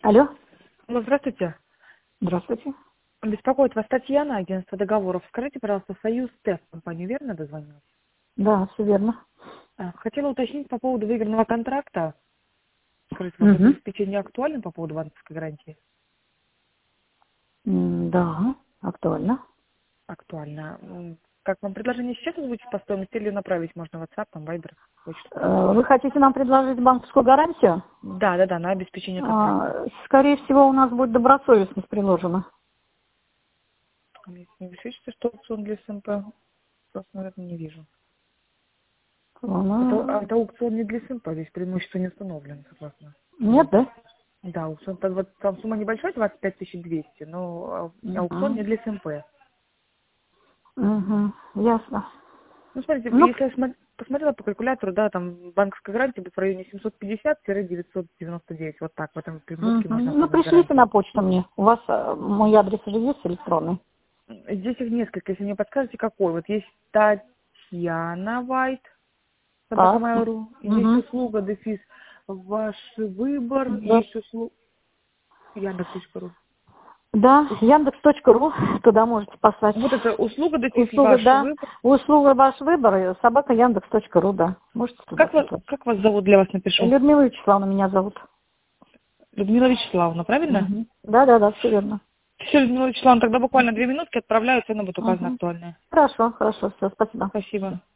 Алло, Алло, здравствуйте. здравствуйте. Беспокоит вас Татьяна, агентство договоров. Скажите, пожалуйста, Союз ТЭФ компанию верно дозвонилась? Да, все верно. Хотела уточнить по поводу выигранного контракта. Скажите, ваше Угу. обеспечение актуально по поводу банковской гарантии? Да, актуально. Актуально. Как вам предложение сейчас озвучить по стоимости или направить можно в WhatsApp, там, Viber, почту? Вы хотите нам предложить банковскую гарантию? Да, на обеспечение контракта. Скорее всего, у нас будет добросовестность приложена. Если не высвечивается, что аукцион для СМП, просто, наверное, не вижу. Это аукцион не для СМП, здесь преимущество не установлено, согласно. Нет, да? Да, аукцион, вот там сумма небольшая, 25 200, но аукцион Угу. не для СМП. Угу. Ясно. Ну, смотрите, Ну, если я посмотрела по калькулятору, да, там банковская гарантия будет в районе 750-999, вот так, в этом промежутке можно ну, оформить пришлите на гарантию. почту мне. У вас мой адрес уже есть электронный? Здесь их несколько, если мне подскажете, какой. Вот есть Татьяна Вайт, Так. собакамайл.ру, есть Угу. услуга, дефис, ваш выбор, Да. есть услуга, Яндекс.ру. Да, Яндекс.ру, туда можете послать. Вот это услуга, дефис, Услуга, ваш да. выбор. Услуга ваш выбор, собака Яндекс.ру, да. Можете туда послать. Как вас зовут, для вас напишу? Людмила Вячеславовна меня зовут. Людмила Вячеславовна, правильно? Угу. Да, все верно. Все, Людмила Вячеславовна, тогда буквально 2 минутки отправляю, цены будут указаны Угу. актуальные. Хорошо, все, спасибо. Спасибо.